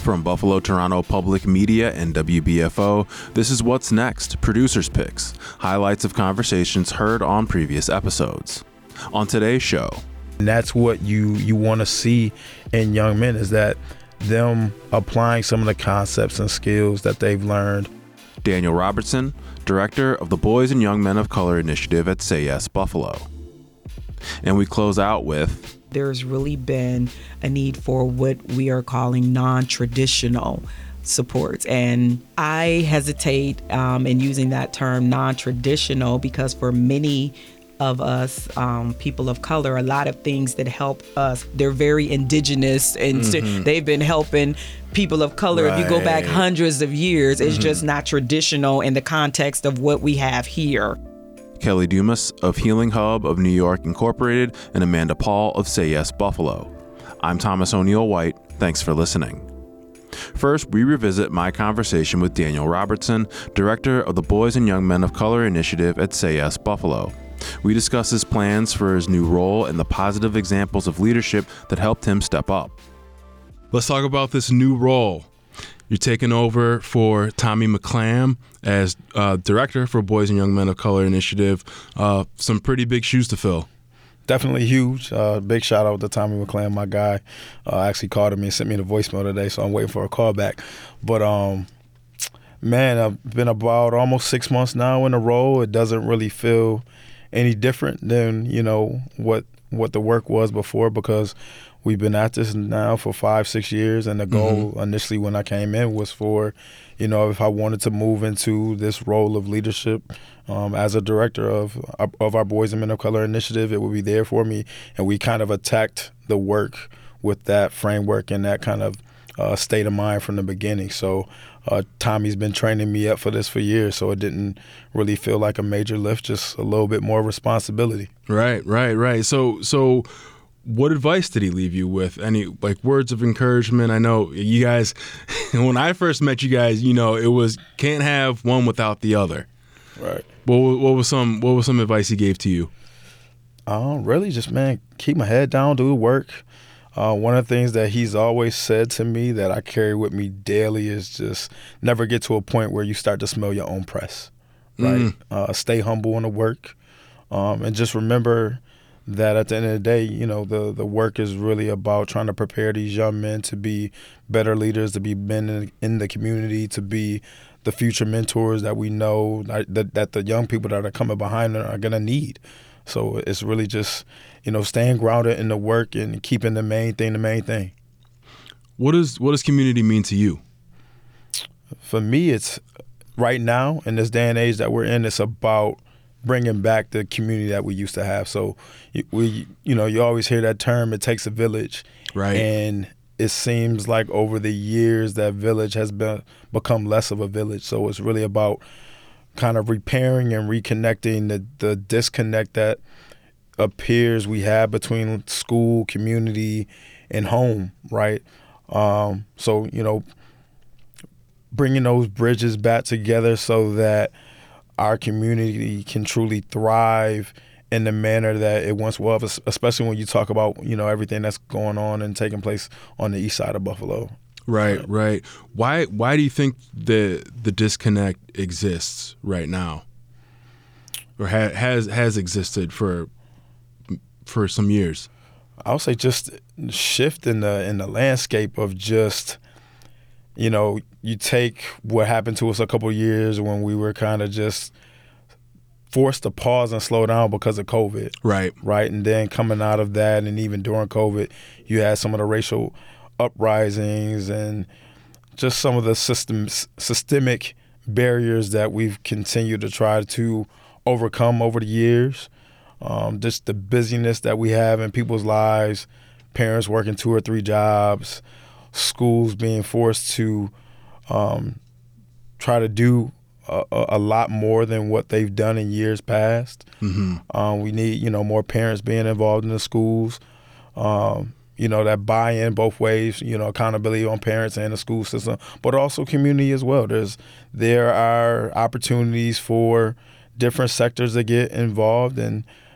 From Buffalo Toronto Public Media and WBFO, this is What's Next, Producers Picks, highlights of conversations heard on previous episodes. On today's show. And that's what you want to see in young men, is that them applying some of the concepts and skills that they've learned. Daniel Robertson, director of the Boys and Young Men of Color Initiative at Say Yes Buffalo. And we close out with... There's really been a need for what we are calling non-traditional supports. And I hesitate in using that term non-traditional because for many of us, people of color, a lot of things that help us, they're very indigenous and they've been helping people of color. Right. If you go back hundreds of years, it's just not traditional in the context of what we have here. Kelly Dumas of Healing Hub of New York Incorporated and Amanda Paul of Say Yes Buffalo. I'm Thomas O'Neill White. Thanks for listening. First, we revisit my conversation with Daniel Robertson, director of the Boys and Young Men of Color Initiative at Say Yes Buffalo. We discuss his plans for his new role and the positive examples of leadership that helped him step up. Let's talk about this new role. You're taking over for Tommy McClam as director for Boys and Young Men of Color Initiative. Some pretty big shoes to fill. Definitely huge. Big shout out to Tommy McClam, my guy. Actually called me and sent me the voicemail today, so I'm waiting for a call back. But man, I've been about almost 6 months now in the role. It doesn't really feel any different than what the work was before, because we've been at this now for 5-6 years, and the goal initially when I came in was for, if I wanted to move into this role of leadership as a director of our Boys and Men of Color Initiative, it would be there for me. And we kind of attacked the work with that framework and that kind of state of mind from the beginning. So Tommy's been training me up for this for years, so it didn't really feel like a major lift, just a little bit more responsibility. Right. So what advice did he leave you with? Any words of encouragement? I know you guys, when I first met you guys, it was can't have one without the other. Right. What was some advice he gave to you? Really just, man, keep my head down, do the work. One of the things that he's always said to me that I carry with me daily is just never get to a point where you start to smell your own press, right? Stay humble in the work, and just remember that at the end of the day, the work is really about trying to prepare these young men to be better leaders, to be men in the community, to be the future mentors that we know that the young people that are coming behind them are going to need. So it's really just, staying grounded in the work and keeping the main thing. What does community mean to you? For me, it's right now in this day and age that we're in, it's about bringing back the community that we used to have. So you always hear that term, it takes a village. Right. And it seems like over the years that village has become less of a village. So it's really about kind of repairing and reconnecting the disconnect that appears we have between school, community, and home, right? So, bringing those bridges back together so that our community can truly thrive in the manner that it once was, especially when you talk about, everything that's going on and taking place on the east side of Buffalo. Right. Why do you think the disconnect exists right now, or has existed for some years? I would say just shift in the landscape of just, you take what happened to us a couple of years when we were kind of just forced to pause and slow down because of COVID. Right. And then coming out of that, and even during COVID, you had some of the racial uprisings and just some of the systemic barriers that we've continued to try to overcome over the years. Just the busyness that we have in people's lives, parents working 2 or 3 jobs, schools being forced to try to do a lot more than what they've done in years past. We need, more parents being involved in the schools. That buy-in both ways, accountability on parents and the school system, but also community as well. There are opportunities for different sectors to get involved, and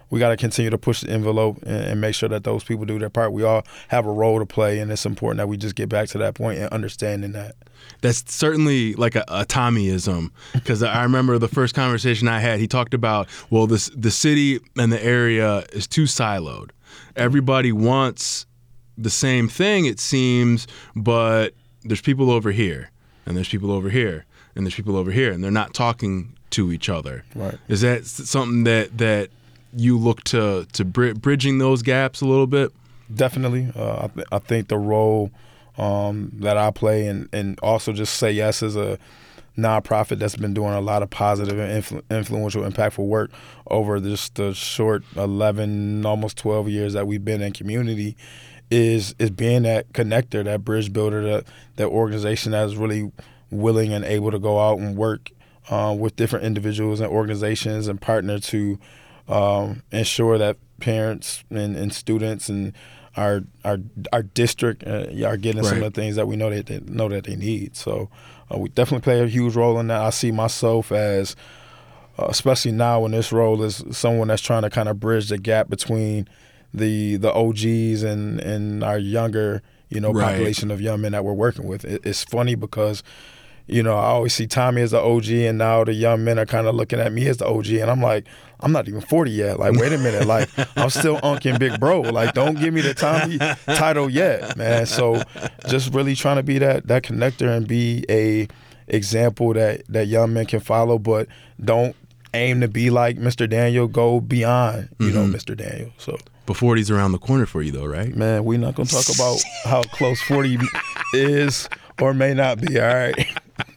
we got to continue to push the envelope and make sure that those people do their part. We all have a role to play, and it's important that we just get back to that point and understanding that. That's certainly like a Tommyism, because I remember the first conversation I had, he talked about, well, the city and the area is too siloed. Everybody wants the same thing, it seems, but there's people over here, and there's people over here, and there's people over here, and they're not talking to each other. Right. Is that something that you look to bridging those gaps a little bit? Definitely. I think the role that I play, and also just Say Yes is a nonprofit that's been doing a lot of positive and influential, impactful work over just the short 11, almost 12 years that we've been in community, is being that connector, that bridge builder, that organization that is really willing and able to go out and work with different individuals and organizations and partner to ensure that parents and students and our district are getting some of the things that we know that they need. So we definitely play a huge role in that. I see myself as, especially now in this role, as someone that's trying to kind of bridge the gap between the OGs and our younger, population of young men that we're working with. It's funny because, I always see Tommy as the OG, and now the young men are kind of looking at me as the OG, and I'm like, I'm not even 40 yet. Like, wait a minute. Like, I'm still Unc and Big Bro. Like, don't give me the Tommy title yet, man. So just really trying to be that connector and be a example that young men can follow, but don't aim to be like Mr. Daniel. Go beyond, Mr. Daniel. So. But 40's around the corner for you, though, right? Man, we're not going to talk about how close 40 is or may not be, all right?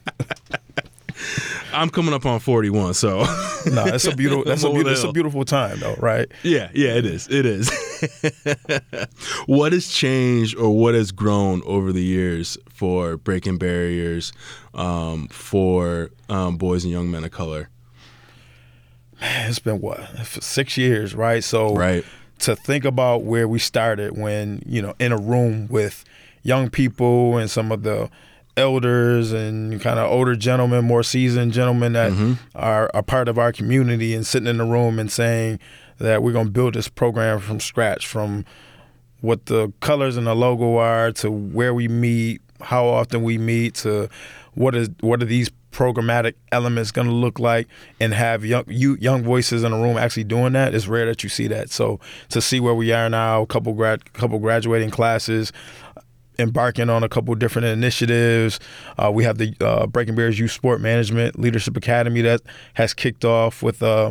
I'm coming up on 41, so. No, it's a beautiful time, though, right? Yeah, it is. It is. What has changed or what has grown over the years for breaking barriers for boys and young men of color? Man, it's been, 6 years, right? So. Right. To think about where we started when, in a room with young people and some of the elders and kind of older gentlemen, more seasoned gentlemen that are a part of our community, and sitting in the room and saying that we're going to build this program from scratch, from what the colors and the logo are to where we meet, how often we meet, to what are these programmatic elements going to look like, and have young voices in the room actually doing that. It's rare that you see that. So to see where we are now, a couple graduating classes, embarking on a couple different initiatives. We have the Breaking Barriers Youth Sport Management Leadership Academy that has kicked off with our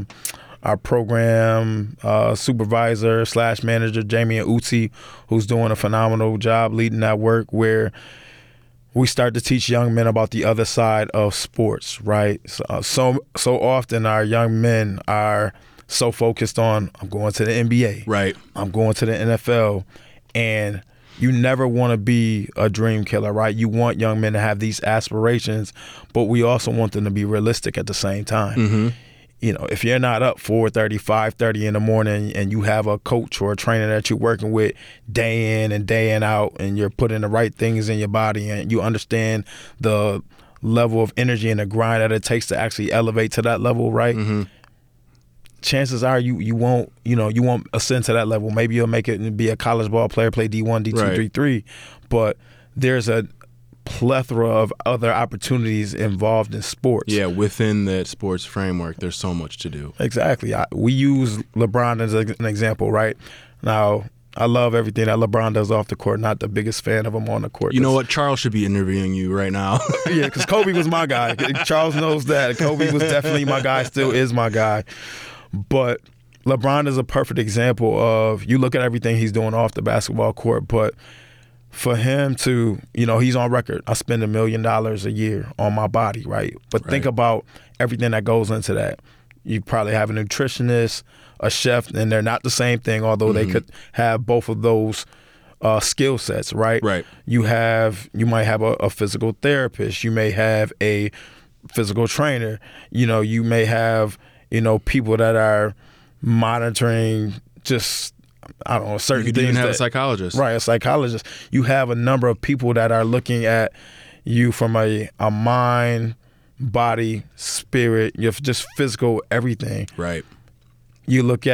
program supervisor / manager, Jamie Uzi, who's doing a phenomenal job leading that work, where we start to teach young men about the other side of sports, right? So often our young men are so focused on, I'm going to the NBA. Right. I'm going to the NFL. And you never want to be a dream killer, right? You want young men to have these aspirations, but we also want them to be realistic at the same time. Mm-hmm. If you're not up 4:30, 5:30 in the morning, and you have a coach or a trainer that you're working with day in and day in out, and you're putting the right things in your body, and you understand the level of energy and the grind that it takes to actually elevate to that level, right? Mm-hmm. Chances are you won't ascend to that level. Maybe you'll make it and be a college ball player, play D1, D2, right. D3, but there's a plethora of other opportunities involved in sports. Yeah, within that sports framework, there's so much to do. Exactly. We use LeBron as an example, right? Now, I love everything that LeBron does off the court. Not the biggest fan of him on the court. You know what? Charles should be interviewing you right now. Yeah, because Kobe was my guy. Charles knows that. Kobe was definitely my guy, still is my guy. But LeBron is a perfect example of, you look at everything he's doing off the basketball court, but for him to, he's on record, I spend $1 million a year on my body, right? But think about everything that goes into that. You probably have a nutritionist, a chef, and they're not the same thing, although they could have both of those skill sets, right? Right. You might have a physical therapist. You may have a physical trainer. You may have, people that are monitoring just, I don't know, certain things. You could even have a psychologist. Right, a psychologist. You have a number of people that are looking at you from a mind, body, spirit, just physical, everything. Right. You look at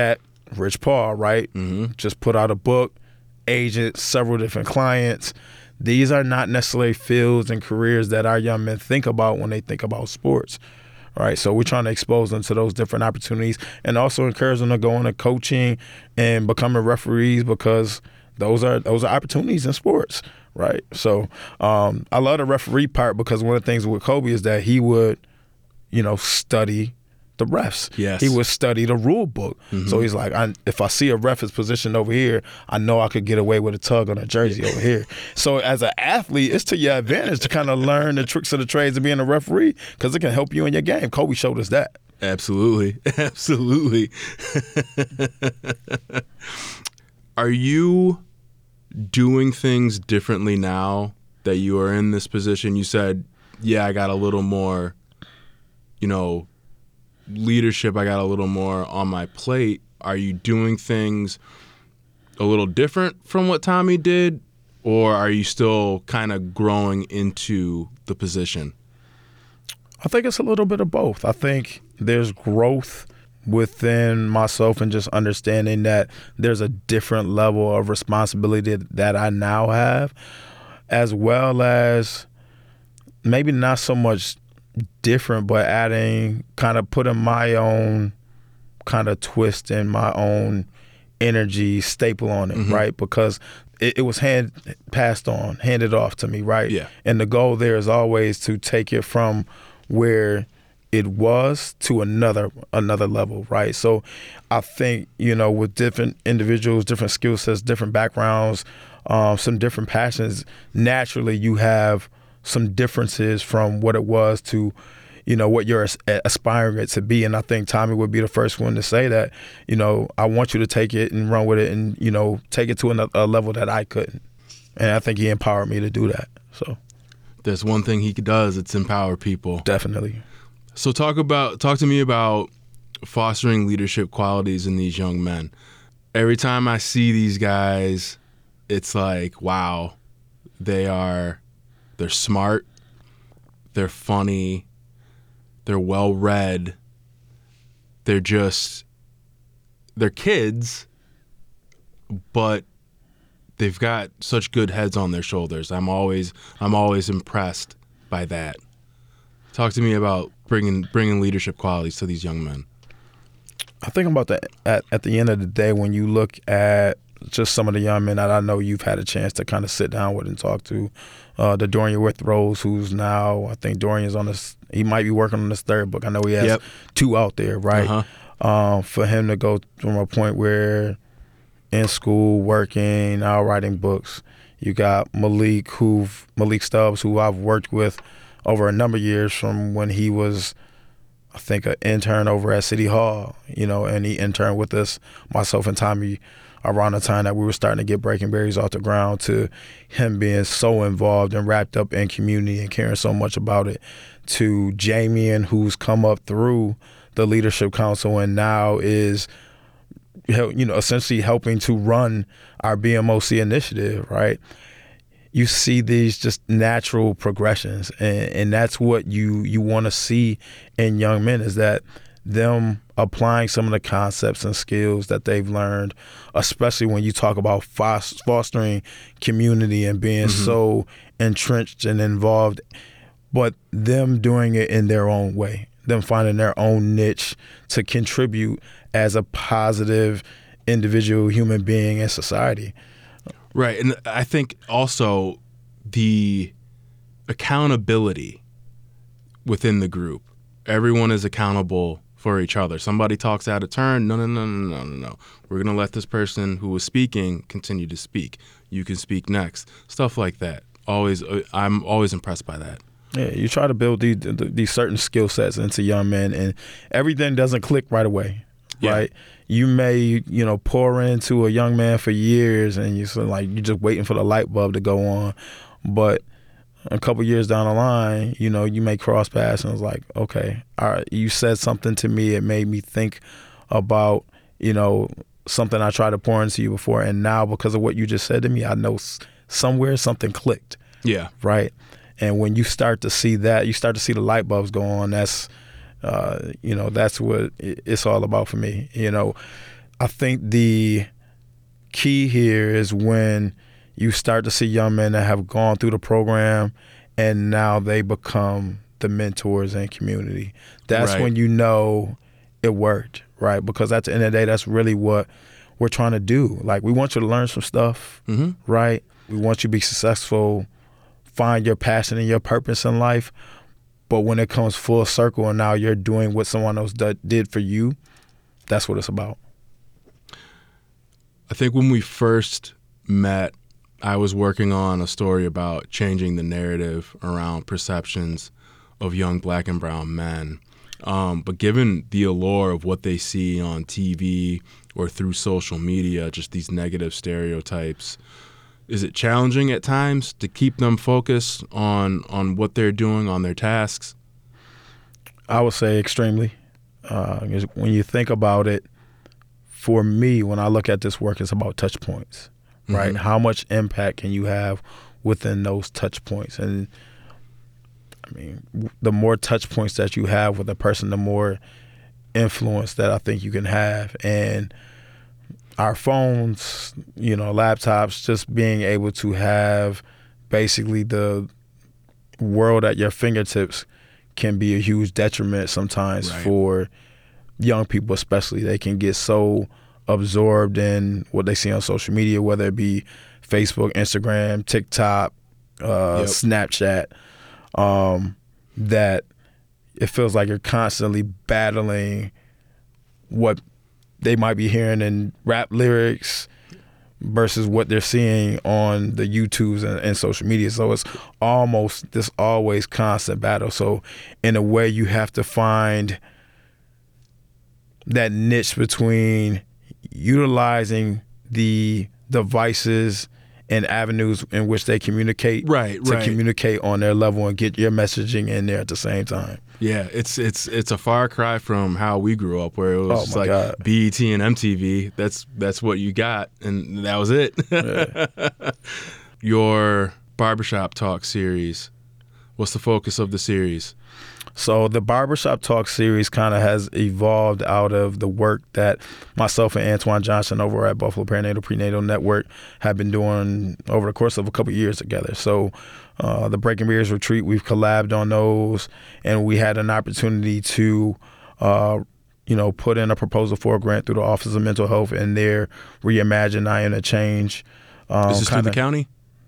Rich Paul, right? Just put out a book, agent, several different clients. These are not necessarily fields and careers that our young men think about when they think about sports, right? So we're trying to expose them to those different opportunities and also encourage them to go into coaching and becoming referees, because those are opportunities in sports, right? So I love the referee part, because one of the things with Kobe is that he would, study the refs. Yes. He would study the rule book. So he's like, if I see a ref is positioned over here, I know I could get away with a tug on a jersey over here. So as an athlete, it's to your advantage to kind of learn the tricks of the trades of being a referee, because it can help you in your game. Kobe showed us that. Absolutely. Absolutely. Are you doing things differently now that you are in this position? You said, I got a little more, leadership, I got a little more on my plate. Are you doing things a little different from what Tommy did, or are you still kind of growing into the position? I think it's a little bit of both. I think there's growth within myself and just understanding that there's a different level of responsibility that I now have, as well as maybe not so much different, but adding, kind of putting my own kind of twist and my own energy staple on it, right? Because it was handed off to me, right? Yeah. And the goal there is always to take it from where it was to another level, right? So I think, with different individuals, different skill sets, different backgrounds, some different passions, naturally you have some differences from what it was to, what you're aspiring it to be. And I think Tommy would be the first one to say that, I want you to take it and run with it and, take it to a level that I couldn't. And I think he empowered me to do that. So there's one thing he does, it's empower people. Definitely. So talk to me about fostering leadership qualities in these young men. Every time I see these guys, it's like, wow, they're smart, they're funny, they're well-read, they're kids, but they've got such good heads on their shoulders. I'm always impressed by that. Talk to me about bringing leadership qualities to these young men. I think about that at the end of the day, when you look at just some of the young men that I know you've had a chance to kind of sit down with and talk to, the Dorian Withrows, who's now, I think Dorian's he might be working on his third book. I know he has 2 out there, right? For him to go from a point where in school, working, now writing books. You got Malik Stubbs, who I've worked with over a number of years from when he was, I think, an intern over at City Hall, and he interned with us, myself and Tommy, around the time that we were starting to get Breaking Berries off the ground, to him being so involved and wrapped up in community and caring so much about it, to Jamian, who's come up through the Leadership Council and now is, essentially helping to run our BMOC initiative, right? You see these just natural progressions, and that's what you want to see in young men, is that them applying some of the concepts and skills that they've learned, especially when you talk about fostering community and being so entrenched and involved, but them doing it in their own way, them finding their own niche to contribute as a positive individual human being in society. Right, and I think also the accountability within the group. Everyone is accountable for each other. Somebody talks out of turn. No. We're going to let this person who was speaking continue to speak. You can speak next. Stuff like that. I'm always impressed by that. Yeah, you try to build these certain skill sets into young men, and everything doesn't click right away, right? You may, pour into a young man for years, and you're just waiting for the light bulb to go on, but a couple years down the line, you may cross paths, and it's like, okay, all right, you said something to me. It made me think about, something I tried to pour into you before, and now because of what you just said to me, I know somewhere something clicked. Yeah. Right. And when you start to see that, you start to see the light bulbs go on. That's, that's what it's all about for me. I think the key here is when you start to see young men that have gone through the program and now they become the mentors in community. That's when you know it worked, right? Because at the end of the day, that's really what we're trying to do. Like, we want you to learn some stuff, right? We want you to be successful, find your passion and your purpose in life. But when it comes full circle and now you're doing what someone else did for you, that's what it's about. I think when we first met, I was working on a story about changing the narrative around perceptions of young Black and brown men. But given the allure of what they see on TV or through social media, just these negative stereotypes, is it challenging at times to keep them focused on what they're doing, on their tasks? I would say extremely. When you think about it, for me, when I look at this work, it's about touch points, right? How much impact can you have within those touch points? And I mean, the more touch points that you have with a person, the more influence that I think you can have. And our phones, laptops, just being able to have basically the world at your fingertips can be a huge detriment sometimes for young people, especially. They can get so absorbed in what they see on social media, whether it be Facebook, Instagram, TikTok, Snapchat, that it feels like you're constantly battling what they might be hearing in rap lyrics versus what they're seeing on the YouTubes and social media. So it's almost this always constant battle. So in a way, you have to find that niche between utilizing the devices and avenues in which they communicate to communicate on their level and get your messaging in there at the same time. Yeah, it's a far cry from how we grew up, where it was just like God. BET and MTV. That's what you got, and that was it. Yeah. Your Barbershop Talk series, what's the focus of the series? So the Barbershop Talk series kind of has evolved out of the work that myself and Antoine Johnson over at Buffalo Perinatal Prenatal Network have been doing over the course of a couple of years together. So the Breaking Beards Retreat, we've collabed on those, and we had an opportunity to put in a proposal for a grant through the Office of Mental Health and their Reimagine Iron Change. Is this through the county?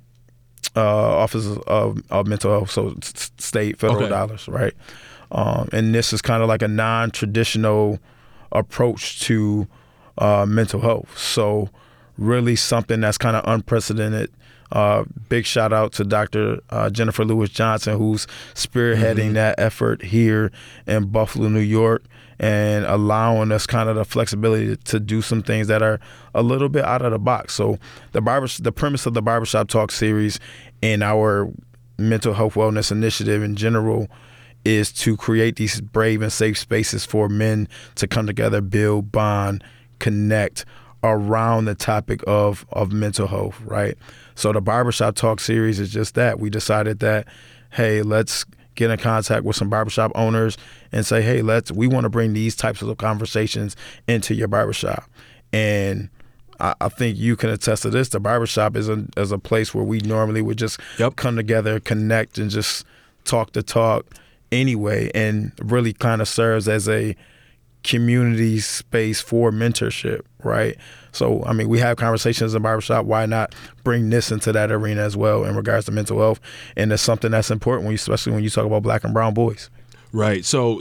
Office of Mental Health, so state, federal dollars, right? And this is kind of like a non-traditional approach to mental health. So really something that's kind of unprecedented. Big shout out to Dr. Jennifer Lewis Johnson, who's spearheading that effort here in Buffalo, New York, and allowing us kind of the flexibility to do some things that are a little bit out of the box. So the premise of the Barbershop Talk series and our mental health wellness initiative in general is to create these brave and safe spaces for men to come together, build, bond, connect around the topic of mental health, right? So the Barbershop Talk series is just that. We decided that, hey, let's get in contact with some barbershop owners and say, hey, we want to bring these types of conversations into your barbershop. And I think you can attest to this. The barbershop is a place where we normally would just come together, connect, and just talk the talk anyway, and really kind of serves as a community space for mentorship, right? So, I mean, we have conversations in barbershop. Why not bring this into that arena as well in regards to mental health? And it's something that's important, especially when you talk about Black and brown boys. Right. So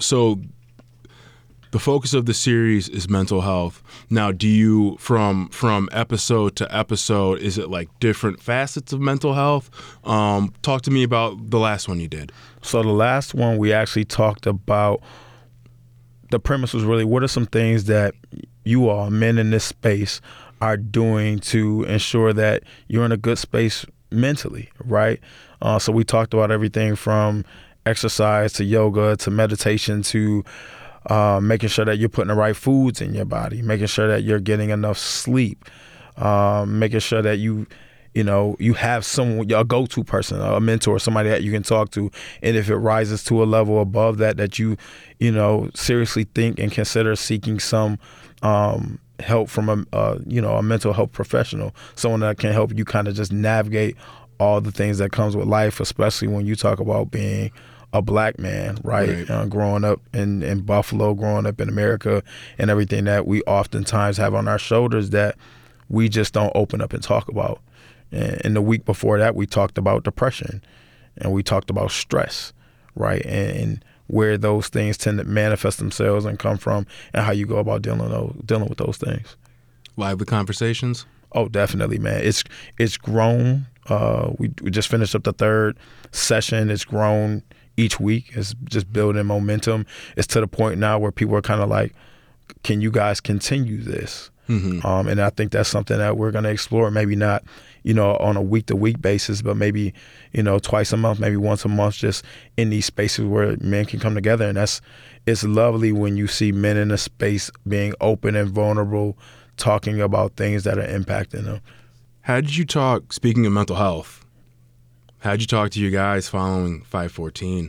the focus of the series is mental health. Now, do you, from episode to episode, is it like different facets of mental health? Talk to me about the last one you did. So the last one we actually talked about, the premise was really, what are some things that you all, men in this space, are doing to ensure that you're in a good space mentally, right? So we talked about everything from exercise to yoga to meditation to making sure that you're putting the right foods in your body, making sure that you're getting enough sleep, making sure that you have someone, a go-to person, a mentor, somebody that you can talk to. And if it rises to a level above that you seriously think and consider seeking some help from a mental health professional, someone that can help you kind of just navigate all the things that comes with life, especially when you talk about being a black man, right? Growing up in Buffalo, growing up in America, and everything that we oftentimes have on our shoulders that we just don't open up and talk about. And the week before that, we talked about depression, and we talked about stress, right? And where those things tend to manifest themselves and come from, and how you go about dealing with those things. Lively conversations? Oh, definitely, man. It's grown. We just finished up the third session. It's grown each week. It's just building momentum. It's to the point now where people are kind of like, can you guys continue this? Mm-hmm. And I think that's something that we're going to explore, maybe not, on a week-to-week basis, but maybe, twice a month, maybe once a month, just in these spaces where men can come together. And it's lovely when you see men in a space being open and vulnerable, talking about things that are impacting them. How did you talk, speaking of mental health, how did you talk to your guys following 514?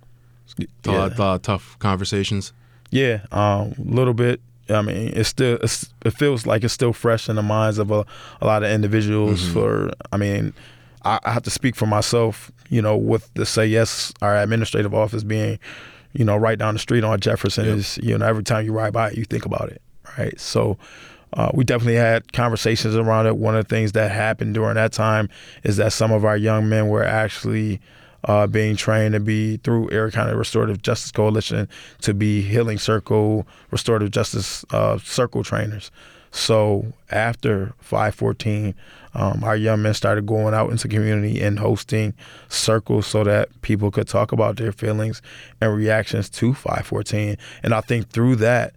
A lot of tough conversations? Yeah, a little bit. I mean, it feels like it's still fresh in the minds of a lot of individuals. Mm-hmm. I have to speak for myself, with the Say Yes, our administrative office being, right down the street on Jefferson. Yep. Is, every time you ride by it, you think about it, right? So we definitely had conversations around it. One of the things that happened during that time is that some of our young men were actually being trained to be, through Erie County Restorative Justice Coalition, to be Healing Circle Restorative Justice Circle trainers. So after 514, our young men started going out into the community and hosting circles so that people could talk about their feelings and reactions to 514. And I think through that,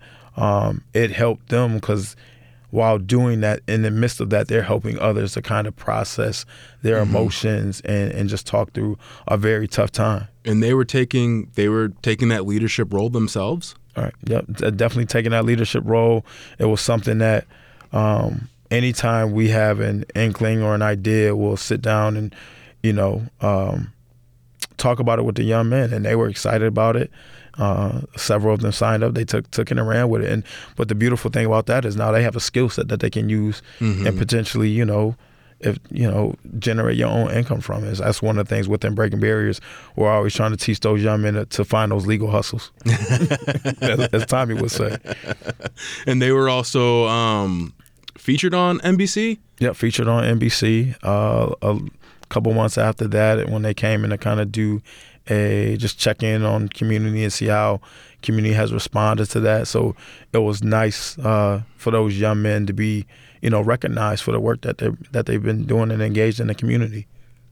it helped them, because while doing that, in the midst of that, they're helping others to kind of process their emotions and just talk through a very tough time. And they were taking that leadership role themselves? All right. Yep. Definitely taking that leadership role. It was something that anytime we have an inkling or an idea, we'll sit down and, talk about it with the young men, and they were excited about it. Several of them signed up. They took it and ran with it. But the beautiful thing about that is now they have a skill set that they can use and potentially, generate your own income from it. That's one of the things within Breaking Barriers. We're always trying to teach those young men to find those legal hustles, as Tommy would say. And they were also featured on NBC? Yeah, featured on NBC. A couple months after that, when they came in to kind of do just check in on community and see how community has responded to that. So it was nice for those young men to be, recognized for the work that they've been doing and engaged in the community.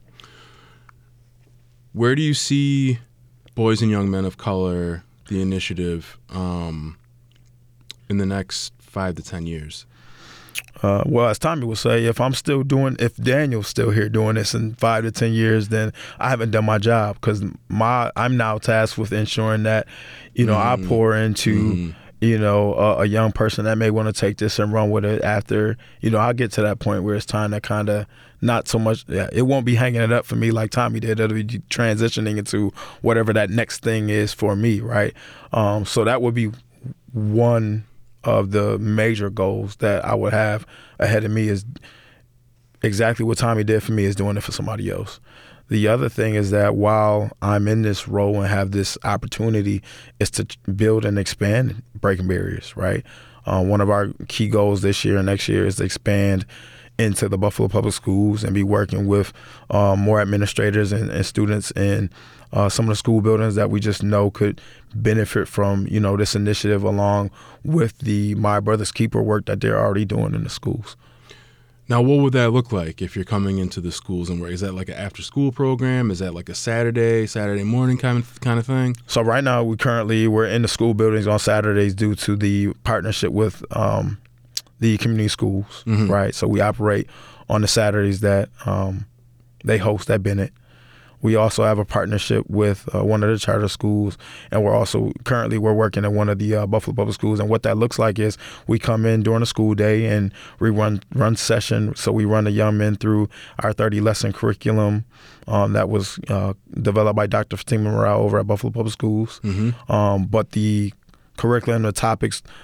Where do you see Boys and Young Men of Color, the initiative, in the next 5 to 10 years? Well, as Tommy would say, if Daniel's still here doing this in 5 to 10 years, then I haven't done my job, because I'm now tasked with ensuring that, I pour into, a young person that may want to take this and run with it after, I'll get to that point where it's time to kind of not so much, it won't be hanging it up for me like Tommy did. It'll be transitioning into whatever that next thing is for me, right? So that would be one of the major goals that I would have ahead of me, is exactly what Tommy did for me, is doing it for somebody else. The other thing is that while I'm in this role and have this opportunity, is to build and expand Breaking Barriers, right? One of our key goals this year and next year is to expand into the Buffalo Public Schools and be working with more administrators and students in some of the school buildings that we just know could benefit from, this initiative, along with the My Brother's Keeper work that they're already doing in the schools. Now, what would that look like if you're coming into the schools and work? Is that like an after-school program? Is that like a Saturday morning kind of thing? So right now, we're in the school buildings on Saturdays due to the partnership with the community schools, right? So we operate on the Saturdays that they host at Bennett. We also have a partnership with one of the charter schools, and we're working at one of the Buffalo Public Schools. And what that looks like is we come in during the school day and we run session. So we run the young men through our 30-lesson curriculum that was developed by Dr. Fatima Morale over at Buffalo Public Schools. But the curriculum, the topics,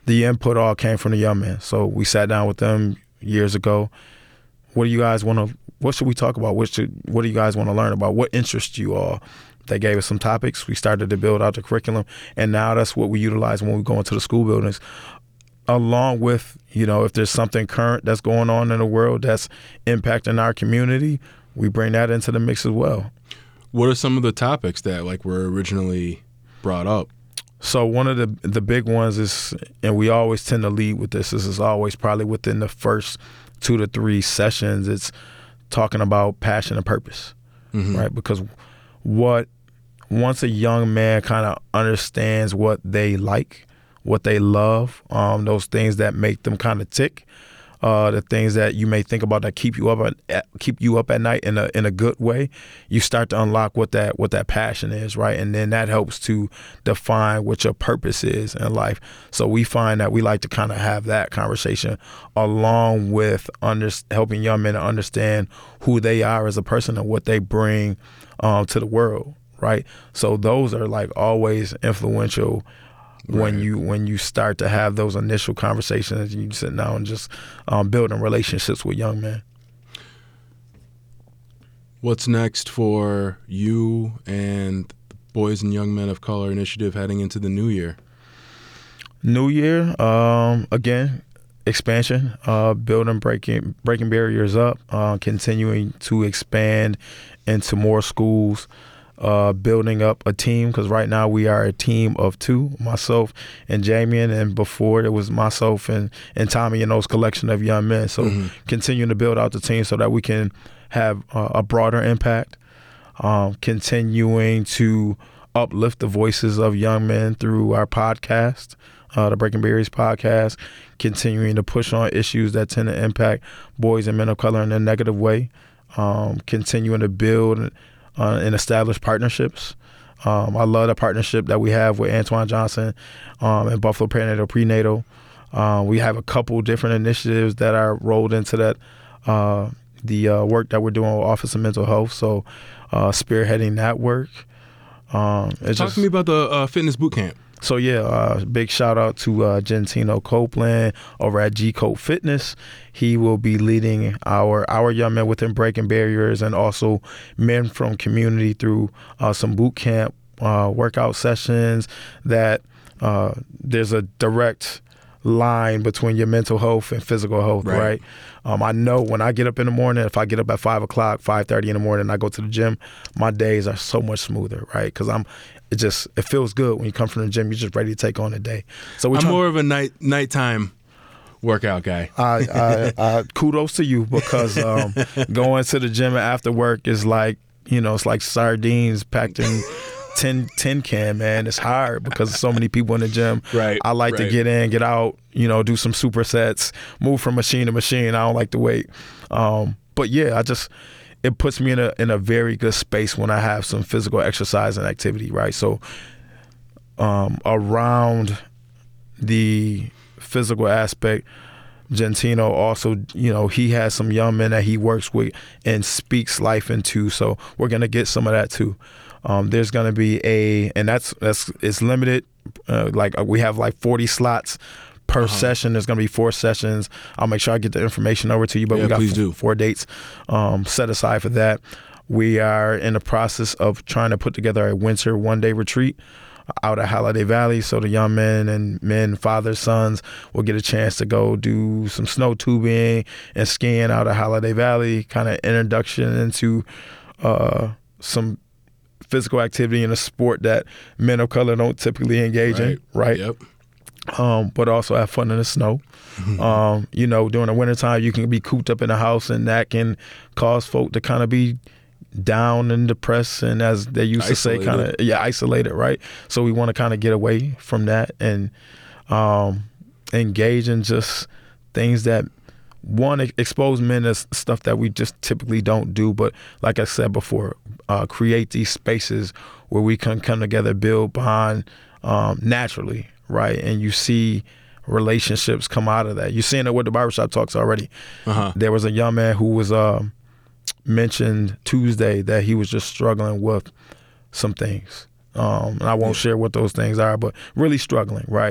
the input all came from the young men. So we sat down with them years ago. What do you guys want to? What should we talk about? What do you guys want to learn about? What interests you all? They gave us some topics. We started to build out the curriculum, and now that's what we utilize when we go into the school buildings. Along with, if there's something current that's going on in the world that's impacting our community, we bring that into the mix as well. What are some of the topics that were originally brought up? So one of the big ones is, and we always tend to lead with this is always probably within the first 2 to 3 sessions, it's talking about passion and purpose, right? Because once a young man kind of understands what they like, what they love, those things that make them kind of tick, the things that you may think about that keep you up at night in a good way, you start to unlock what that passion is, right? And then that helps to define what your purpose is in life. So we find that we like to kind of have that conversation along with helping young men to understand who they are as a person and what they bring to the world, right? So those are always influential. Right. When you start to have those initial conversations, you sit down and just building relationships with young men. What's next for you and the Boys and Young Men of Color Initiative heading into the new year? New year, again, expansion, building, breaking barriers up, continuing to expand into more schools. Building up a team, because right now we are a team of 2, myself and Jamian, and before it was myself and Tommy and those collection of young men. So continuing to build out the team so that we can have a broader impact, continuing to uplift the voices of young men through our podcast, the Breaking Barriers podcast, continuing to push on issues that tend to impact boys and men of color in a negative way, continuing to build and establish partnerships. I love the partnership that we have with Antoine Johnson and Buffalo Prenatal. We have a couple different initiatives that are rolled into that, the work that we're doing with Office of Mental Health. So spearheading that work. Talk to me about the fitness boot camp. So big shout out to Gentino Copeland over at G Cope Fitness. He will be leading our young men within Breaking Barriers and also men from community through some boot camp workout sessions that there's a direct line between your mental health and physical health, right? I know when I get up in the morning, if I get up at 5 o'clock, 5:30 in the morning, and I go to the gym, my days are so much smoother, right? Because it feels good when you come from the gym. You're just ready to take on the day. So I'm more of a nighttime workout guy. I kudos to you, because going to the gym after work is it's like sardines packed in tin can, man. It's hard because there's so many people in the gym. Right. I like to get in, get out, do some supersets, move from machine to machine. I don't like to wait. But it puts me in a very good space when I have some physical exercise and activity, right? So around the physical aspect, Gentino also, he has some young men that he works with and speaks life into. So we're going to get some of that too. There's going to be it's limited. We have 40 slots per session. There's going to be 4 sessions. I'll make sure I get the information over to you, but we got 4 dates set aside for that. We are in the process of trying to put together a winter 1-day retreat out at Holiday Valley, so the young men, fathers, sons will get a chance to go do some snow tubing and skiing out at Holiday Valley, kind of introduction into some physical activity in a sport that men of color don't typically engage in, right? Yep. But also have fun in the snow. During the wintertime, you can be cooped up in the house, and that can cause folk to kind of be down and depressed, and as they used to say, kind of isolated, right? So we want to kind of get away from that and engage in just things that expose men as stuff that we just typically don't do. But like I said before, create these spaces where we can come together, build bond naturally, right? And you see relationships come out of that. You're seeing it with the barbershop talks already. There was a young man who was mentioned Tuesday that he was just struggling with some things. And I won't share what those things are, but really struggling, right?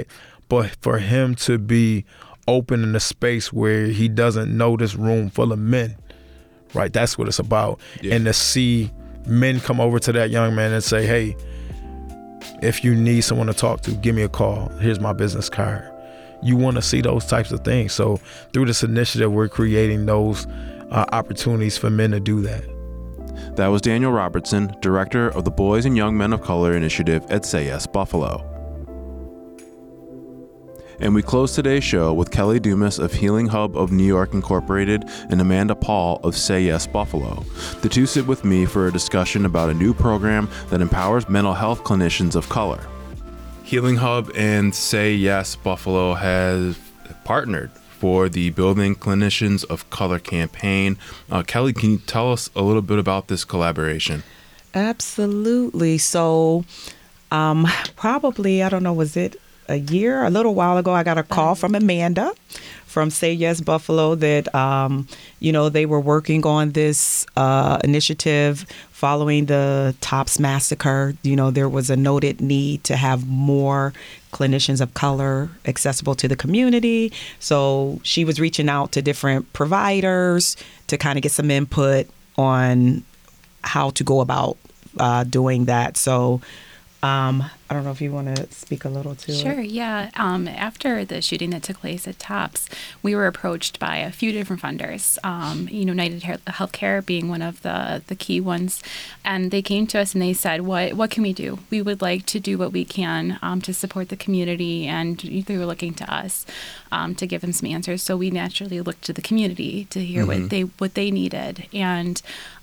but for him to be open in a space where he doesn't know this room full of men, right? That's what it's about. Yeah. And to see men come over to that young man and say, hey, if you need someone to talk to, give me a call. Here's my business card. You want to see those types of things. So through this initiative, we're creating those opportunities for men to do that. That was Daniel Robertson, director of the Boys and Young Men of Color Initiative at Say Yes Buffalo. And we close today's show with Kelly Dumas of Healing Hub of New York Incorporated and Amanda Paul of Say Yes Buffalo. The two sit with me for a discussion about a new program that empowers mental health clinicians of color. Healing Hub and Say Yes Buffalo have partnered for the Building Clinicians of Color campaign. Kelly, can you tell us a little bit about this collaboration? Absolutely. So probably, I don't know, was it a little while ago, I got a call from Amanda from Say Yes Buffalo that, they were working on this initiative following the Tops massacre. There was a noted need to have more clinicians of color accessible to the community. So she was reaching out to different providers to kind of get some input on how to go about doing that. So I don't know if you want to speak a little to it. Sure, yeah. After the shooting that took place at Tops, we were approached by a few different funders, United Healthcare being one of the key ones. And they came to us and they said, what can we do? We would like to do what we can to support the community. And they were looking to us to give them some answers. So we naturally looked to the community to hear what they needed. And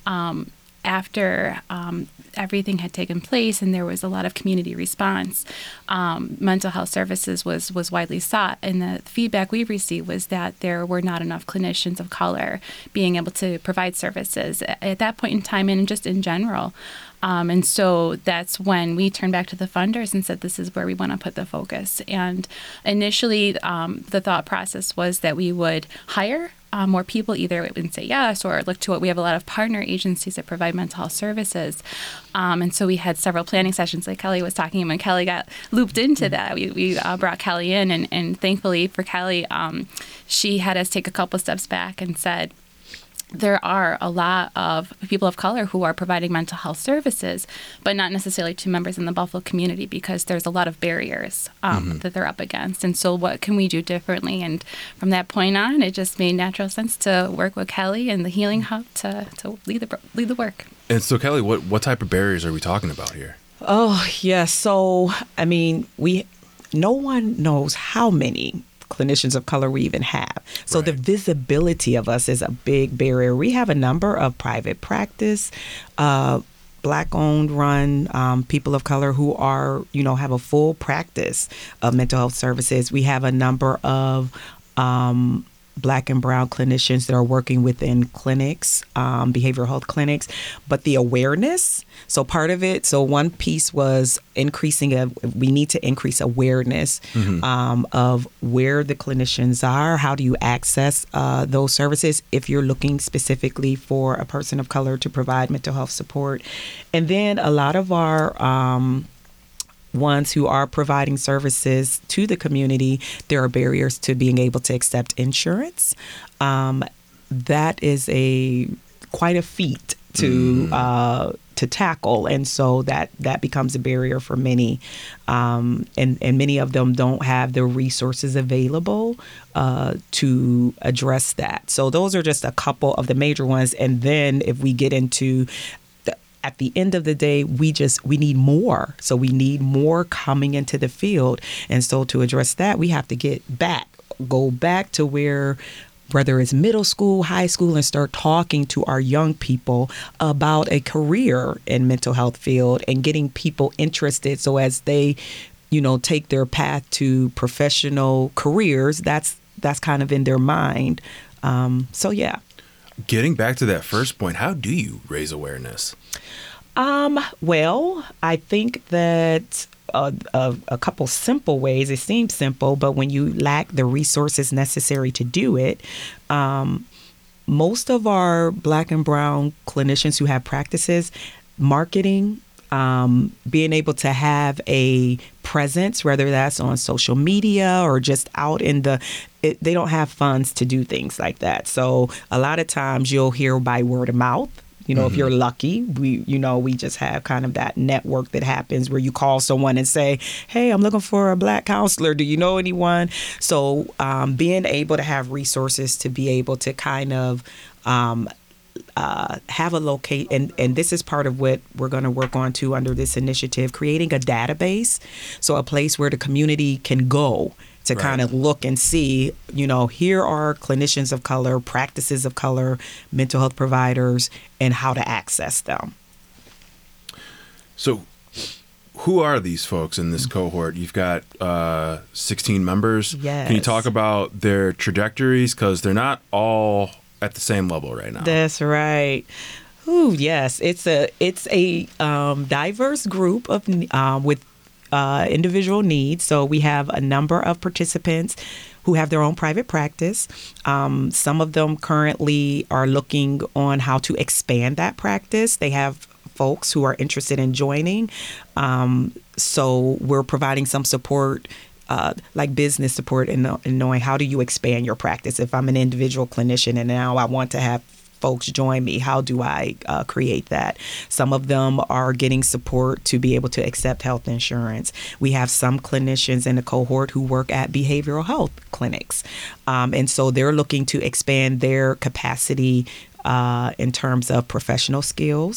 after everything had taken place and there was a lot of community response, mental health services was widely sought. And the feedback we received was that there were not enough clinicians of color being able to provide services at that point in time and just in general. And so that's when we turned back to the funders and said, this is where we want to put the focus. And initially, the thought process was that we would hire more people, either in Say Yes or look to what we have a lot of partner agencies that provide mental health services. And so we had several planning sessions like Kelly was talking about, and Kelly got looped into that. We brought Kelly in, and thankfully for Kelly, she had us take a couple steps back and said, there are a lot of people of color who are providing mental health services, but not necessarily to members in the Buffalo community because there's a lot of barriers that they're up against. And so what can we do differently? And from that point on, it just made natural sense to work with Kelly and the Healing Hub to lead the work. And so, Kelly, what type of barriers are we talking about here? Oh, yeah. So, I mean, no one knows how many clinicians of color we even have. So the visibility of us is a big barrier. We have a number of private practice, Black-owned run people of color who are, have a full practice of mental health services. We have a number of Black and brown clinicians that are working within clinics, behavioral health clinics, but the awareness. So part of it, so one piece was we need to increase awareness of where the clinicians are. How do you access those services if you're looking specifically for a person of color to provide mental health support? And then a lot of our ones who are providing services to the community, there are barriers to being able to accept insurance. That is quite a feat to tackle, and so that becomes a barrier for many, and many of them don't have the resources available to address that. So those are just a couple of the major ones, and then if we get into at the end of the day, we need more. So we need more coming into the field. And so to address that, we have to go back to whether it's middle school, high school, and start talking to our young people about a career in mental health field and getting people interested. So as they, take their path to professional careers, that's kind of in their mind. So yeah. Getting back to that first point, how do you raise awareness? Well, I think that a couple simple ways. It seems simple, but when you lack the resources necessary to do it, most of our Black and brown clinicians who have practices, marketing being able to have a presence, whether that's on social media or just out in they don't have funds to do things like that. So a lot of times you'll hear by word of mouth. If you're lucky, we just have kind of that network that happens where you call someone and say, hey, I'm looking for a Black counselor. Do you know anyone? So being able to have resources to be able to kind of have a locate, and this is part of what we're going to work on too under this initiative, creating a database. So a place where the community can go to kind of look and see, here are clinicians of color, practices of color, mental health providers, and how to access them. So who are these folks in this cohort? You've got 16 members. Yes. Can you talk about their trajectories? Because they're not all at the same level right now. That's right. Ooh, yes. It's a diverse group of with individual needs. So we have a number of participants who have their own private practice. Some of them currently are looking on how to expand that practice. They have folks who are interested in joining. So we're providing some support, like business support in knowing how do you expand your practice. If I'm an individual clinician and now I want to have folks join me, how do I create that? Some of them are getting support to be able to accept health insurance. We have some clinicians in the cohort who work at behavioral health clinics. And so they're looking to expand their capacity in terms of professional skills,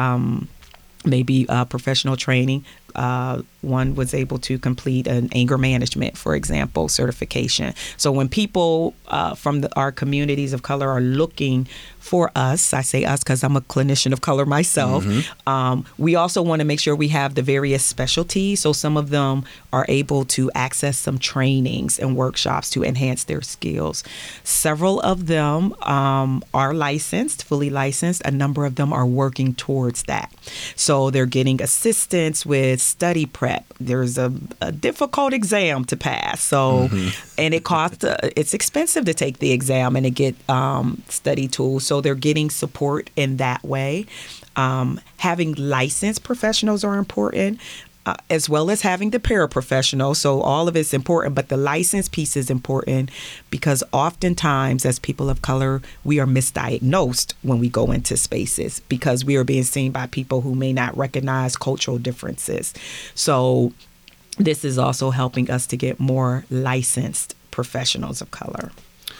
maybe professional training. One was able to complete an anger management, for example, certification. So when people from our communities of color are looking for us, I say us because I'm a clinician of color myself, we also want to make sure we have the various specialties. So some of them are able to access some trainings and workshops to enhance their skills. Several of them are licensed, fully licensed. A number of them are working towards that. So they're getting assistance with study prep. There's a difficult exam to pass. So, and it costs, it's expensive to take the exam and to get study tools. So they're getting support in that way. Having licensed professionals are important. As well as having the paraprofessional. So all of it's important, but the license piece is important because oftentimes as people of color, we are misdiagnosed when we go into spaces because we are being seen by people who may not recognize cultural differences. So this is also helping us to get more licensed professionals of color.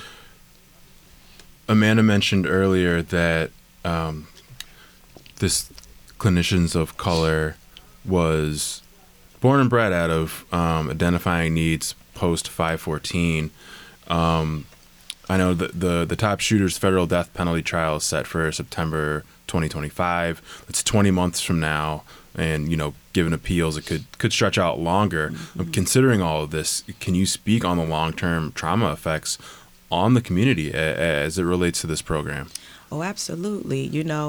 Amanda mentioned earlier that this clinicians of color was born and bred out of identifying needs post 514. I know that the top shooter's federal death penalty trial is set for September 2025. It's 20 months from now, and given appeals, it could stretch out longer. Considering all of this, can you speak on the long-term trauma effects on the community as it relates to this program? Oh, absolutely.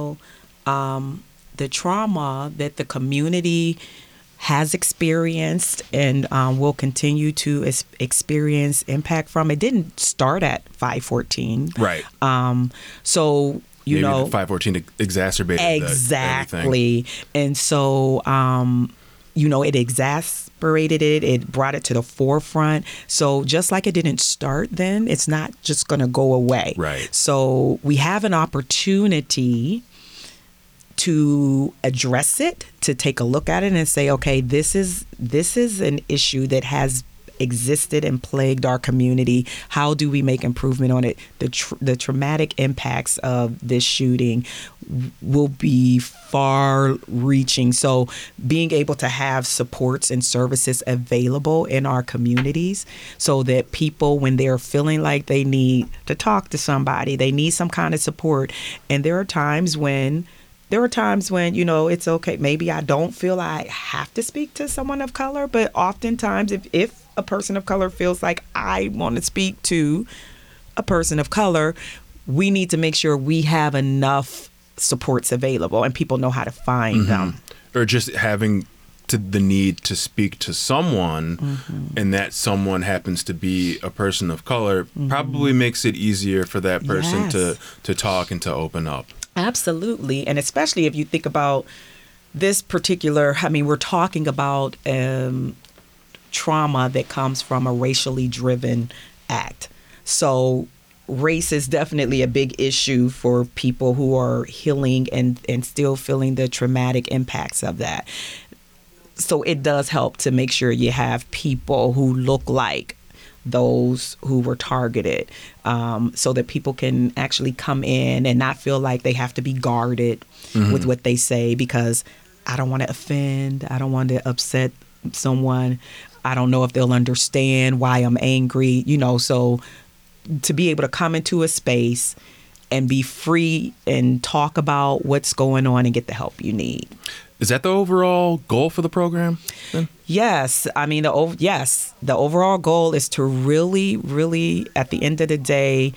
The trauma that the community has experienced and will continue to experience impact from, it didn't start at 514. Right. So, Maybe 514 exacerbated exactly. And so, it exacerbated it. It brought it to the forefront. So just like it didn't start then, it's not just going to go away. Right. So we have an opportunity to address it, to take a look at it and say, okay, this is an issue that has existed and plagued our community. How do we make improvement on it? The traumatic impacts of this shooting will be far-reaching. So being able to have supports and services available in our communities so that people, when they're feeling like they need to talk to somebody, they need some kind of support. And there are times when it's okay. Maybe I don't feel I have to speak to someone of color, but oftentimes if a person of color feels like I want to speak to a person of color, we need to make sure we have enough supports available and people know how to find them. Or just having the need to speak to someone, and that someone happens to be a person of color, probably makes it easier for that person to talk and to open up. Absolutely. And especially if you think about this particular, I mean, we're talking about trauma that comes from a racially driven act. So race is definitely a big issue for people who are healing and still feeling the traumatic impacts of that. So it does help to make sure you have people who look like those who were targeted, so that people can actually come in and not feel like they have to be guarded with what they say, because I don't want to offend, I don't want to upset someone, I don't know if they'll understand why I'm angry, so to be able to come into a space and be free and talk about what's going on and get the help you need. Is that the overall goal for the program then? Yes. I mean, the overall goal is to really, really, at the end of the day,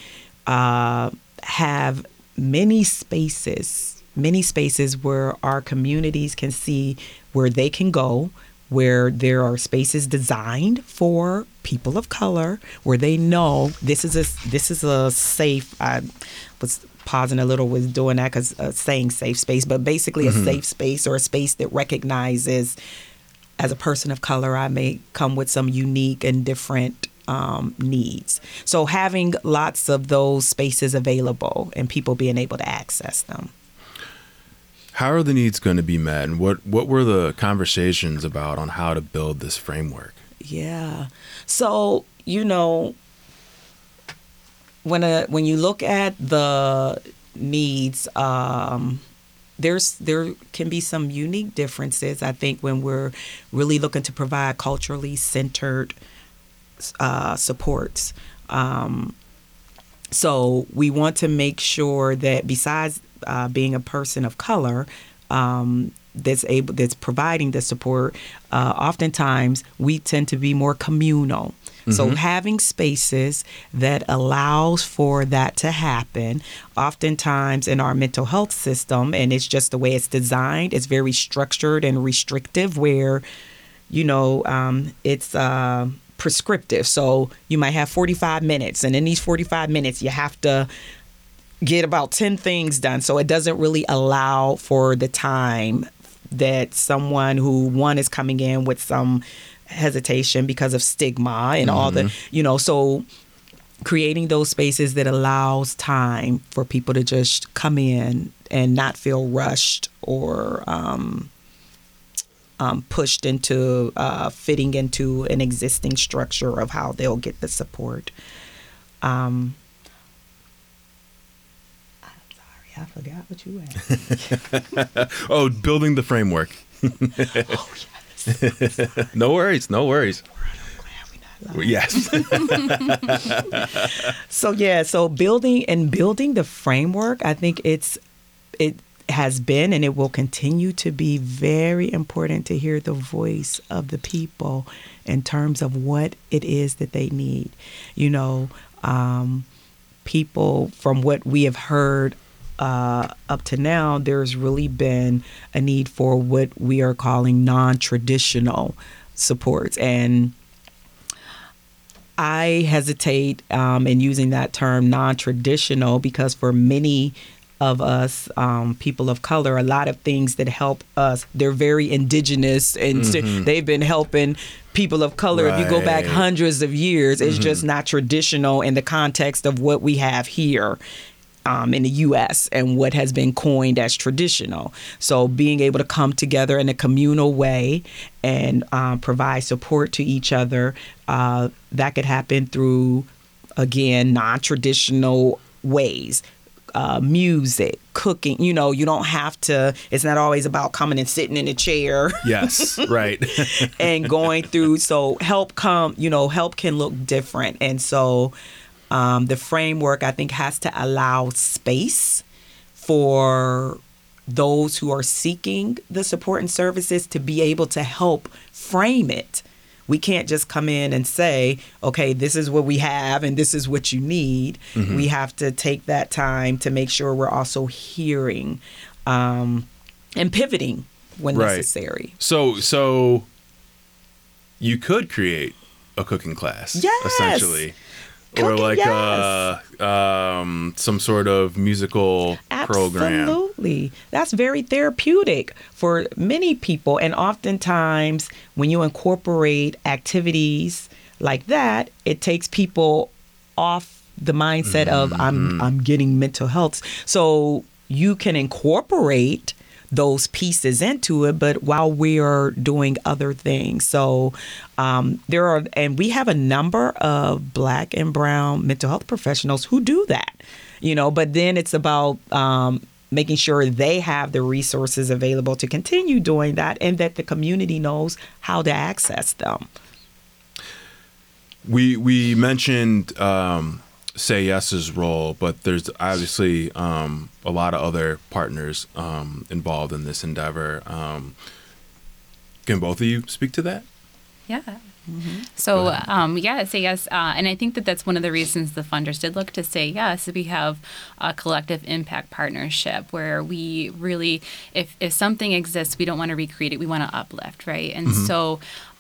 have many spaces where our communities can see where they can go, where there are spaces designed for people of color, where they know this is a safe. I was pausing a little with doing that because saying safe space, but basically a safe space, or a space that recognizes, as a person of color, I may come with some unique and different needs. So having lots of those spaces available and people being able to access them. How are the needs going to be met, and what were the conversations about on how to build this framework? Yeah. So, when you look at the needs, there can be some unique differences, I think, when we're really looking to provide culturally centered supports. So we want to make sure that besides being a person of color that's providing the support, oftentimes we tend to be more communal. So having spaces that allows for that to happen, oftentimes in our mental health system, and it's just the way it's designed, it's very structured and restrictive, where, it's prescriptive. So you might have 45 minutes, and in these 45 minutes, you have to get about 10 things done. So it doesn't really allow for the time that someone who, one, is coming in with some hesitation because of stigma and all the, so creating those spaces that allows time for people to just come in and not feel rushed or pushed into fitting into an existing structure of how they'll get the support. I'm sorry, I forgot what you asked. Oh, building the framework. Oh, yes. No worries. Yes. So building the framework, I think it has been and it will continue to be very important to hear the voice of the people in terms of what it is that they need. People, from what we have heard up to now, there's really been a need for what we are calling non-traditional supports. And I hesitate in using that term non-traditional because for many of us, people of color, a lot of things that help us, they're very indigenous and they've been helping people of color. Right. If you go back hundreds of years, it's just not traditional in the context of what we have here in the U.S. and what has been coined as traditional. So being able to come together in a communal way and provide support to each other, that could happen through, again, non-traditional ways. Music, cooking, you don't have to, it's not always about coming and sitting in a chair. Yes, right. And going through, so help can look different. And so the framework, I think, has to allow space for those who are seeking the support and services to be able to help frame it. We can't just come in and say, okay, this is what we have and this is what you need. We have to take that time to make sure we're also hearing and pivoting when necessary. So you could create a cooking class, essentially. or like yes. Some sort of musical program. Absolutely. That's very therapeutic for many people. And oftentimes when you incorporate activities like that, it takes people off the mindset of I'm getting mental health. So you can incorporate those pieces into it, but while we are doing other things. So and we have a number of Black and brown mental health professionals who do that, but then it's about making sure they have the resources available to continue doing that and that the community knows how to access them. We mentioned Say Yes's role, but there's obviously a lot of other partners involved in this endeavor. Can both of you speak to that? Yeah. Mm-hmm. So, Say Yes. And I think that's one of the reasons the funders did look to Say Yes. We have a collective impact partnership where we really, if something exists, we don't want to recreate it. We want to uplift, right? And so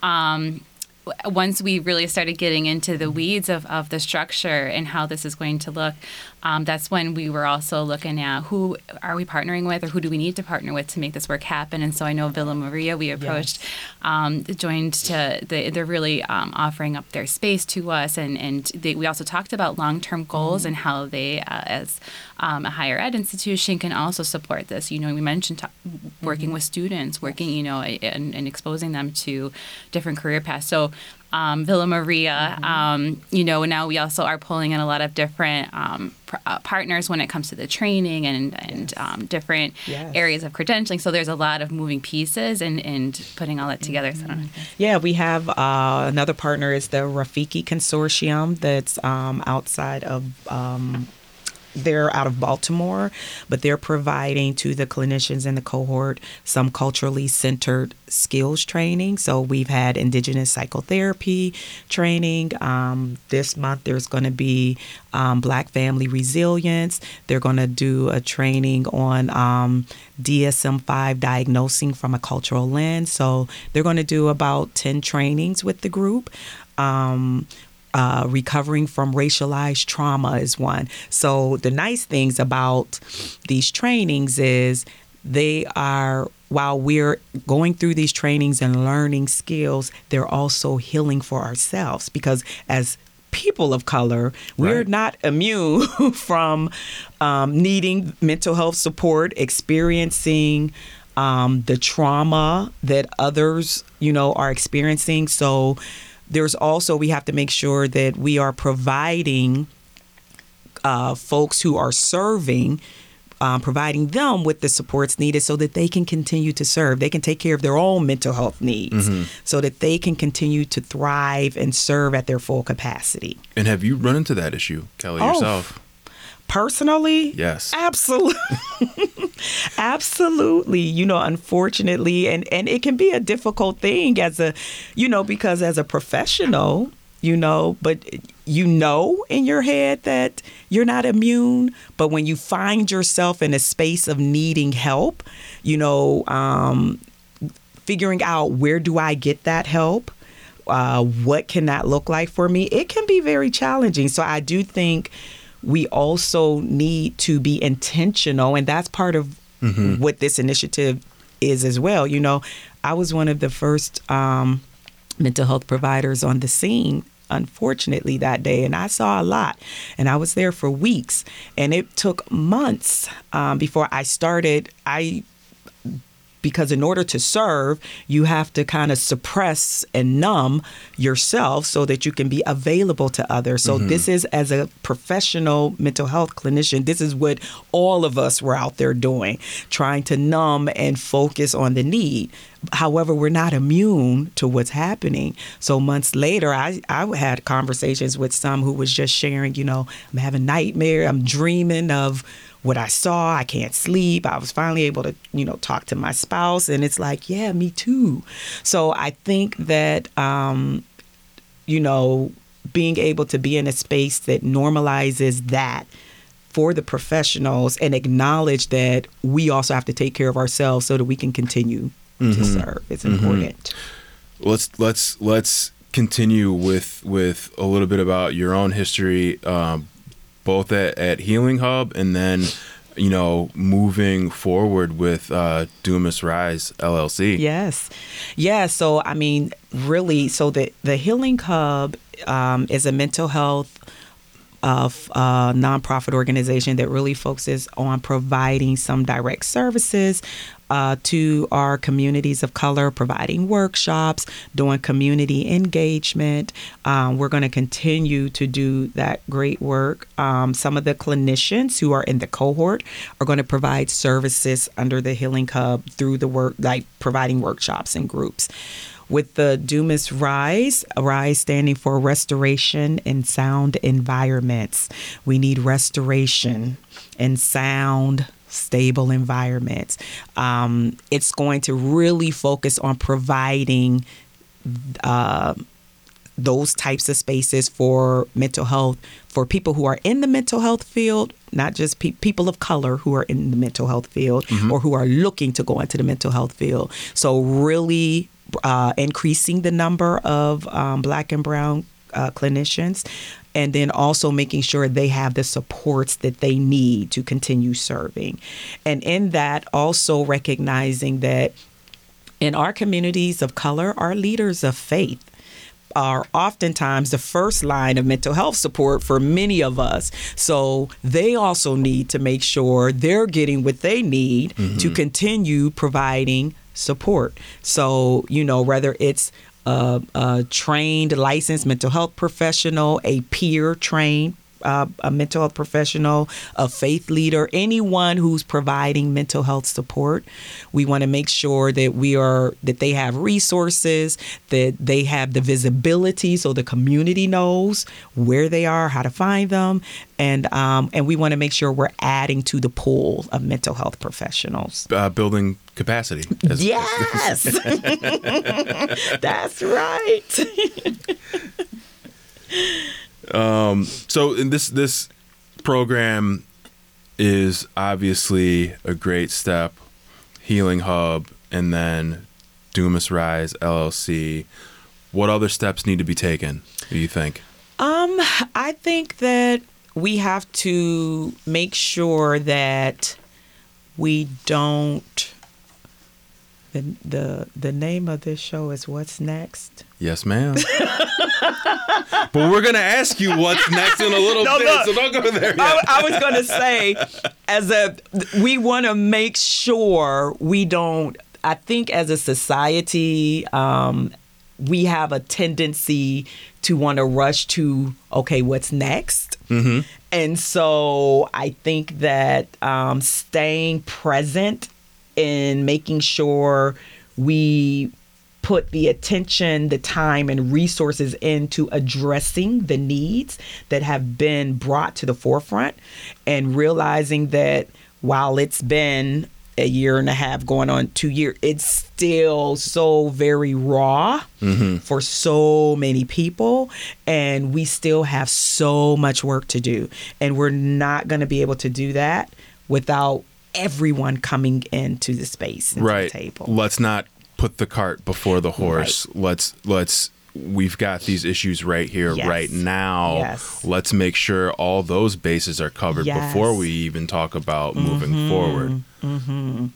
once we really started getting into the weeds of the structure and how this is going to look, that's when we were also looking at who are we partnering with or who do we need to partner with to make this work happen. And so I know Villa Maria, we approached, joined they're really offering up their space to us. And we also talked about long-term goals and how they, as a higher ed institution, can also support this. We mentioned working with students, working, and exposing them to different career paths. So Villa Maria, now we also are pulling in a lot of different partners when it comes to the training and different areas of credentialing. So there's a lot of moving pieces and putting all that together. So I don't know. Yeah, we have another partner is the Rafiki Consortium that's outside of they're out of Baltimore, but they're providing to the clinicians in the cohort some culturally centered skills training. So we've had indigenous psychotherapy training. This month there's going to be Black family resilience. They're going to do a training on DSM-5 diagnosing from a cultural lens. So they're going to do about 10 trainings with the group. Recovering from racialized trauma is one. So the nice things about these trainings is they are, while we're going through these trainings and learning skills, they're also healing for ourselves because as people of color, we're not immune from needing mental health support, experiencing the trauma that others, are experiencing. So there's also, we have to make sure that we are providing folks who are serving, providing them with the supports needed so that they can continue to serve. They can take care of their own mental health needs so that they can continue to thrive and serve at their full capacity. And have you run into that issue, Kelly, yourself? Personally? Yes. Absolutely. Absolutely. Unfortunately, and it can be a difficult thing because as a professional, but in your head that you're not immune. But when you find yourself in a space of needing help, figuring out where do I get that help? What can that look like for me? It can be very challenging. So I do think we also need to be intentional, and that's part of what this initiative is as well. I was one of the first mental health providers on the scene, unfortunately, that day, and I saw a lot, and I was there for weeks, and it took months before I started. Because in order to serve, you have to kind of suppress and numb yourself so that you can be available to others. So this is, as a professional mental health clinician, this is what all of us were out there doing, trying to numb and focus on the need. However, we're not immune to what's happening. So months later, I had conversations with some who was just sharing, I'm having nightmares, I'm dreaming of what I saw, I can't sleep. I was finally able to, talk to my spouse, and it's like, yeah, me too. So I think that, being able to be in a space that normalizes that for the professionals and acknowledge that we also have to take care of ourselves so that we can continue to serve is important. Let's continue with a little bit about your own history, both at Healing Hub and then, moving forward with Dumas Rise LLC. Yes. Yeah. So, I mean, really, so the Healing Hub is a mental health nonprofit organization that really focuses on providing some direct services to our communities of color, providing workshops, doing community engagement. We're going to continue to do that great work. Some of the clinicians who are in the cohort are going to provide services under the Healing Hub through the work, like providing workshops and groups. With the Dumas Rise standing for Restoration in Sound Environments. We need restoration in sound, stable environments. It's going to really focus on providing those types of spaces for mental health, for people who are in the mental health field, not just people of color who are in the mental health field or who are looking to go into the mental health field. So really increasing the number of Black and brown clinicians, and then also making sure they have the supports that they need to continue serving. And in that, also recognizing that in our communities of color, our leaders of faith are oftentimes the first line of mental health support for many of us. So they also need to make sure they're getting what they need to continue providing support. So, whether it's a trained, licensed mental health professional, a peer trained a mental health professional, a faith leader, anyone who's providing mental health support. We want to make sure that they have resources, that they have the visibility so the community knows where they are, how to find them, and we want to make sure we're adding to the pool of mental health professionals. Building capacity. Yes, that's right. So in this program is obviously a great step. Healing Hub and then Dumas Rise LLC. What other steps need to be taken, do you think? I think that we have to make sure that we don't. The name of this show is What's Next? Yes, ma'am. But we're going to ask you what's next in a little bit, so don't go there yet. I was going to say, we want to make sure we don't, I think as a society, we have a tendency to want to rush to, okay, what's next? Mm-hmm. And so I think that staying present in making sure we put the attention, the time, and resources into addressing the needs that have been brought to the forefront, and realizing that while it's been a year and a half going on 2 years, it's still so very raw for so many people, and we still have so much work to do, and we're not going to be able to do that without everyone coming into the space and right. the table. Let's not put the cart before the horse. Right. Let's we've got these issues right here, yes. right now. Yes. Let's make sure all those bases are covered yes. before we even talk about moving forward. Mm-hmm.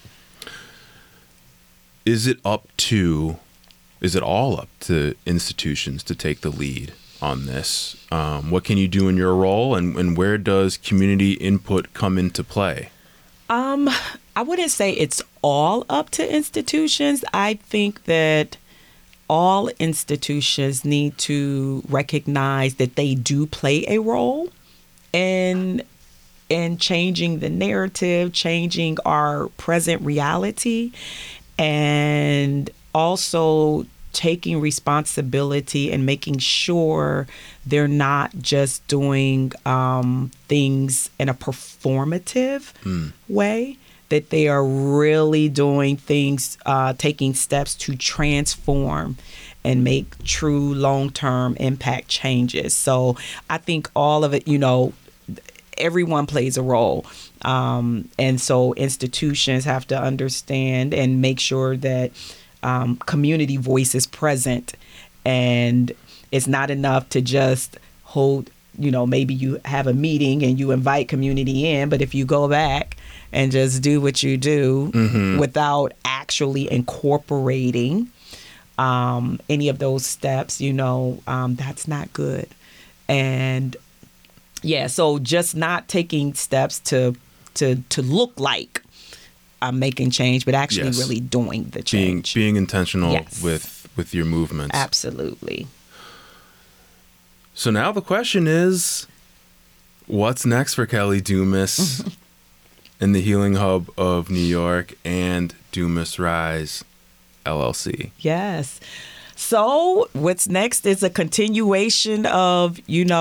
Is it all up to institutions to take the lead on this? What can you do in your role, and where does community input come into play? I wouldn't say it's all up to institutions. I think that all institutions need to recognize that they do play a role in changing the narrative, changing our present reality, and also taking responsibility and making sure they're not just doing things in a performative way, that they are really doing things, taking steps to transform and make true long-term impact changes. So I think all of it, everyone plays a role. And so institutions have to understand and make sure that community voice is present And it's not enough to just hold, maybe you have a meeting and you invite community in, but if you go back and just do what you do without actually incorporating any of those steps, that's not good. And yeah, so just not taking steps to look like I'm making change, but actually really doing the change. Being intentional with your movements. Absolutely. So now the question is, what's next for Kelly Dumas in the Healing Hub of New York and Dumas Rise LLC? Yes. So what's next is a continuation of,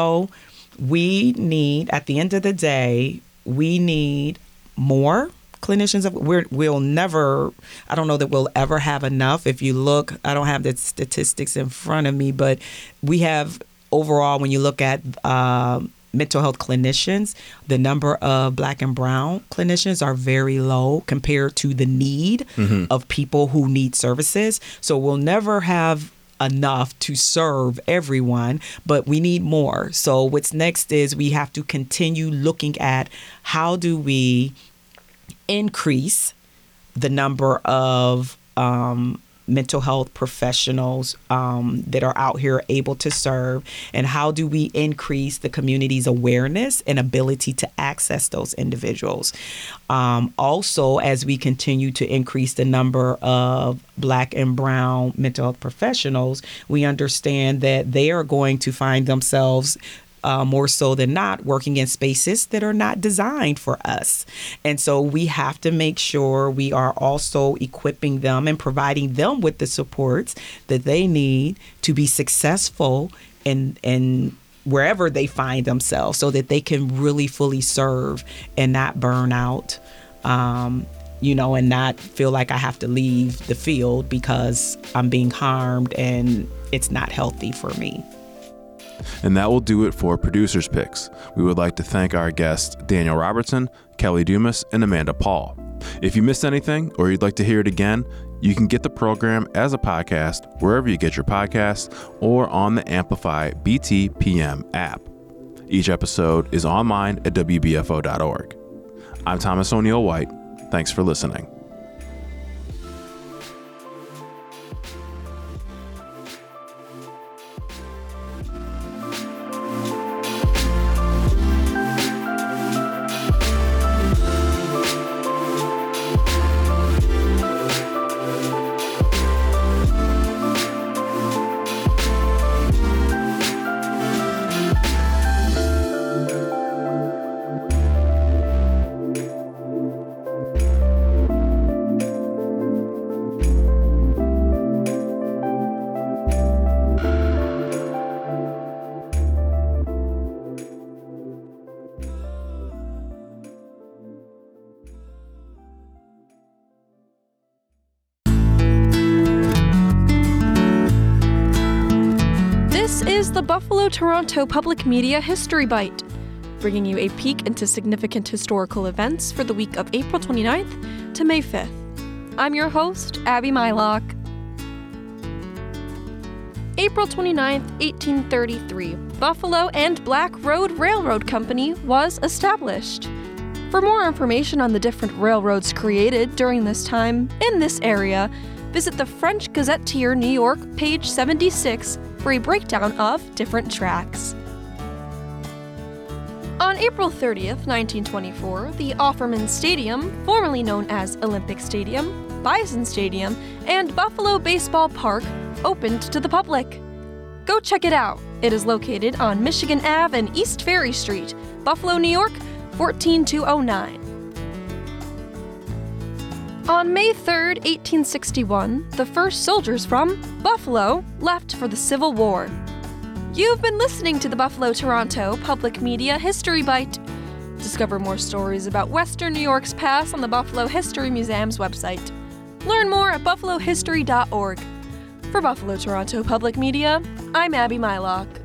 we need, at the end of the day, we need more clinicians. We'll never, I don't know that we'll ever have enough. If you look, I don't have the statistics in front of me, but we have overall, when you look at mental health clinicians, the number of Black and brown clinicians are very low compared to the need of people who need services. So we'll never have enough to serve everyone, but we need more. So what's next is we have to continue looking at how do we increase the number of mental health professionals that are out here able to serve, and how do we increase the community's awareness and ability to access those individuals. Also, as we continue to increase the number of Black and brown mental health professionals, we understand that they are going to find themselves more so than not working in spaces that are not designed for us. And so we have to make sure we are also equipping them and providing them with the supports that they need to be successful in wherever they find themselves, so that they can really fully serve and not burn out, and not feel like I have to leave the field because I'm being harmed and it's not healthy for me. And that will do it for Producers Picks. We would like to thank our guests Daniel Robertson, Kelly Dumas, and Amanda Paul. If you missed anything or you'd like to hear it again, you can get the program as a podcast wherever you get your podcasts or on the Amplify BTPM app. Each episode is online at WBFO.org. I'm Thomas O'Neill White. Thanks for listening. The Buffalo-Toronto Public Media History Bite, bringing you a peek into significant historical events for the week of April 29th to May 5th. I'm your host, Abby Mylock. April 29th, 1833, Buffalo and Black Road Railroad Company was established. For more information on the different railroads created during this time in this area, visit the French Gazetteer, New York, page 76, for a breakdown of different tracks. On April 30th, 1924, the Offerman Stadium, formerly known as Olympic Stadium, Bison Stadium, and Buffalo Baseball Park opened to the public. Go check it out. It is located on Michigan Ave and East Ferry Street, Buffalo, New York, 14209. On May 3rd, 1861, the first soldiers from Buffalo left for the Civil War. You've been listening to the Buffalo-Toronto Public Media History Bite. Discover more stories about Western New York's past on the Buffalo History Museum's website. Learn more at buffalohistory.org. For Buffalo-Toronto Public Media, I'm Abby Mylock.